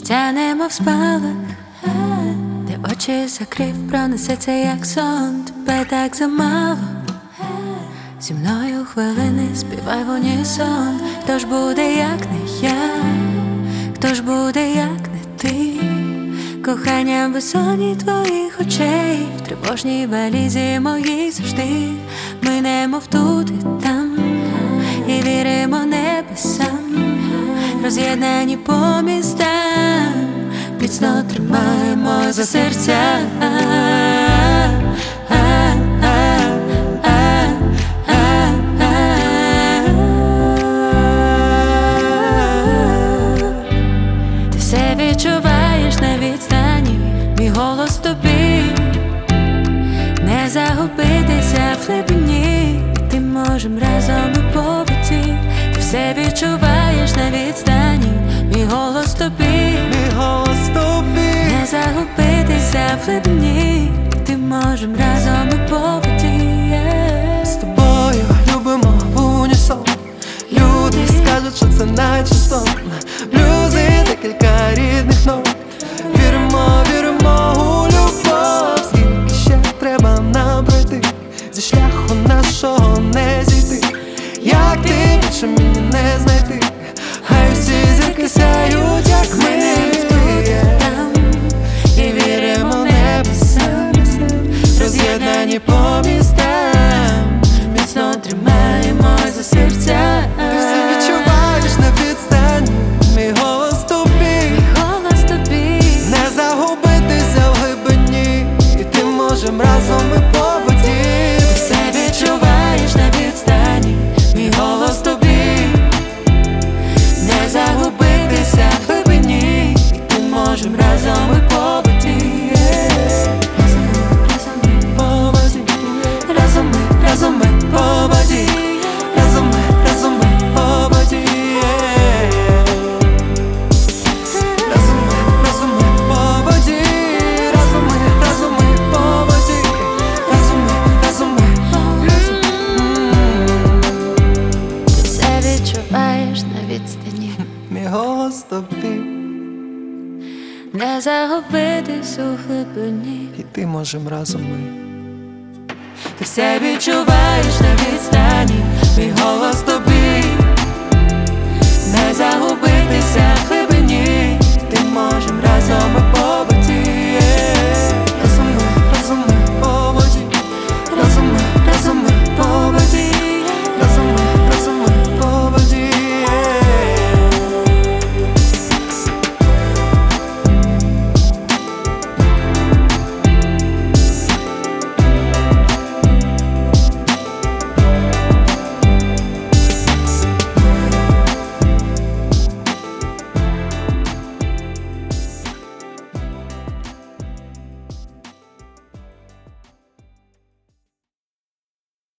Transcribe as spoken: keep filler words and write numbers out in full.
Життя немов спалах, де очі закрив, пронесеться як сон. Тебе так замало, зі мною хвилини співай в унісон. Хто ж буде, як не я, хто ж буде, як не ти? Кохання в безсонні твоїх очей, в тривожній валізі моїй завжди. Ми немов тут і там, і віримо небесам, роз'єднані по містам, міцно тримаємо за серця. Ти все відчуваєш на відстані, мій голос тобі, не загубитися в глибині, і ти можем разом і по воді. Ти все відчуваєш на відстані, мій голос тобі, мій голос тобі, не загубитися в глибині, і ти можем разом і по воді. З тобою любимо в унісон. Люди скажуть, що це наче сон. Блюзи, декілька рідних нот. Віримо, віримо у любов. Скільки ще треба нам пройти, зі шляху нашого не зійти. Як ти, більше мені не знайти, хай всі зірки сяють, як ми. І віримо небесам, роз'єднані по містам, міцно тримаємо за серця. Ти все відчуваєш на відстані, мій голос тобі, мій голос тобі, не загубитися в глибині, і ти можем разом і по воді. Ти все відчуваєш на відстані, мій голос тобі, не загубитися в глибині, і ти можем разом і по воді. Разом ми, разом ми по воді, Разом ми, разом ми по воді. Разом ми, разом ми по воді. Разом ми, разом ми по воді. Разом ми, разом ми, разом. Ти все відчуваєш на відстані, Мій голос тобі, не загубитись у глибині. і ти можем разом ми. Ти все відчуваєш на відстані, мій голос тобі, не загубитися в глибині, ти можем разом і по воді.